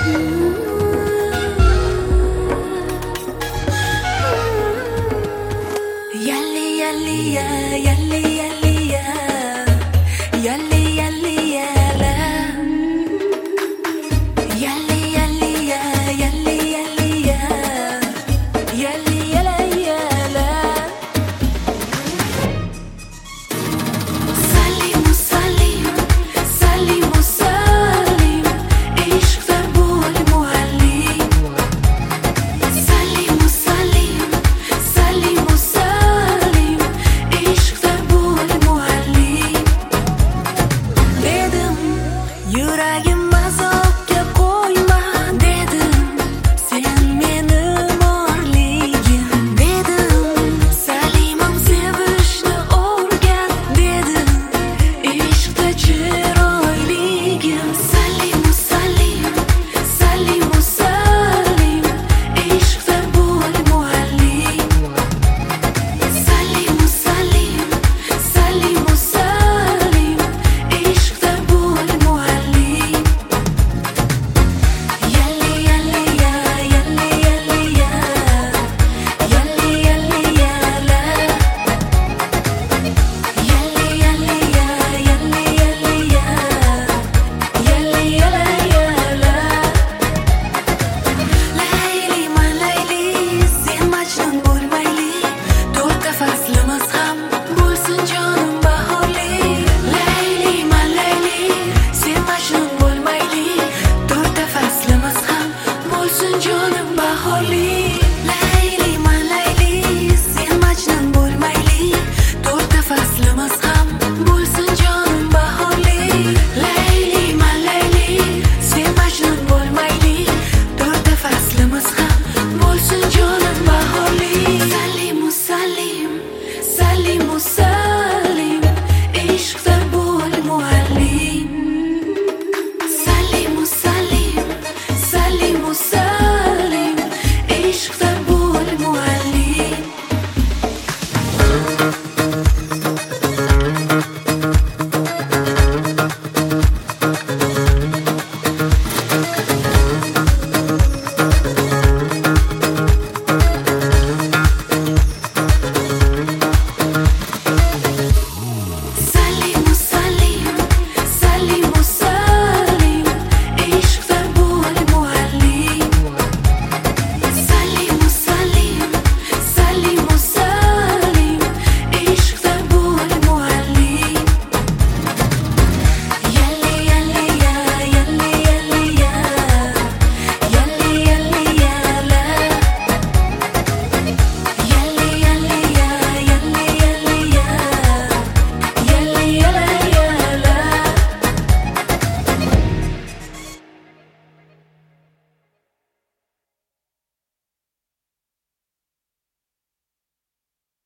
Yalli yalli ya, yalli yalli ya, yalli yalli yala. Yalli yalli ya, yalli yalli ya, yalli yala yala. Salim salim, salim salim, ishqda bo'l muallim. Salim salim, salim salim, ishqda bo'l muallim. Dedim yuragim